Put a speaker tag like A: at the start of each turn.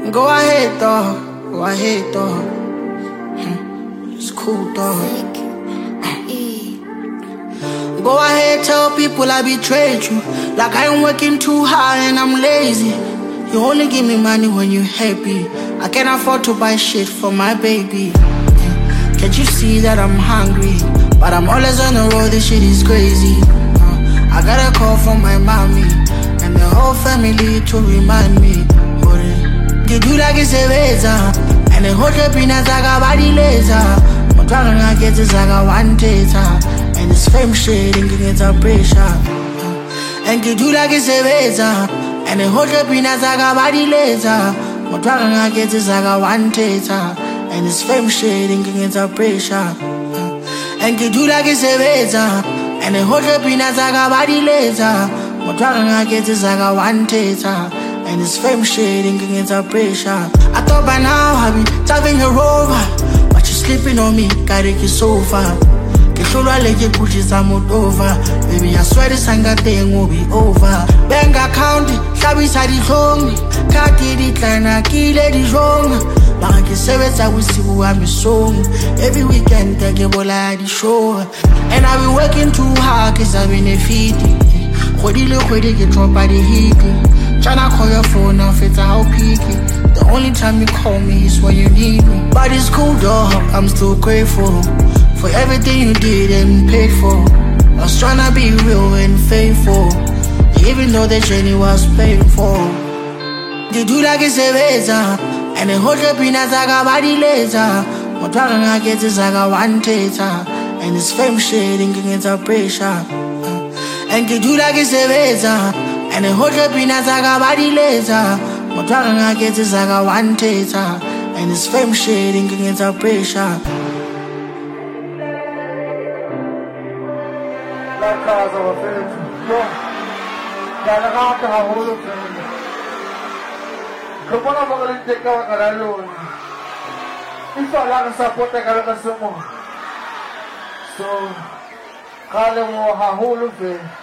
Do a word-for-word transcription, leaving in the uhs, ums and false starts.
A: Go ahead, dog. Go ahead, dog. It's cool, dog. Go ahead, tell people I betrayed you. Like I am working too hard and I'm lazy. You only give me money when you're happy. I can't afford to buy shit for my baby. Can't you see that I'm hungry? But I'm always on the road, this shit is crazy. uh, I got a call from my mommy and the whole family to remind me. They do like it's a razor and the whole trip in a zaga body laser. My dragon I get is like a one tater. And this fame shit thinking it's a pressure. uh, And they do like it's a razor and the whole trip in a zaga body laser. My dragon I get is like a one tater. And this fame shit thinking it's a pressure. uh, And they do like it's a razor and the whole trip in a zaga body laser. My dragon I get is like a one tater. And this fame shit thinking it's a pressure. I thought by now I'd be driving her over, but you sleeping on me, carry you so far. Kihlulwa leke kuchisa Moldova. Baby, I swear this anger thing will be over. Bank account, hlabisa dihlong. Kati ditlana, kile dijong. Mara ke sebetsa bosibu wa mesong. Every weekend ke bola di show. And I've been working too hard cause I've been a feeding. Khodi le khodi ke tropa di hiti. Tryna call your phone off, it's how peaky. The only time you call me is when you need me. But it's cool, dog, I'm still grateful for everything you did and paid for. I was tryna be real and faithful, even though the journey was painful. They do like it's a razor and they hold up in a zaga body laser. My dragon I get is like a one tater. And this fame shit thinking it's a pressure. And they do like it's a razor and the whole trip in a zaga body laser. My dragon I get is like a one tater. And this fame shit thinking it's a pressure.
B: That cause of a fame. No. That I got to have all the fame. Come on, I'm going to take out that alone. If I like to support, I got to some more. So, call them all a whole of fame.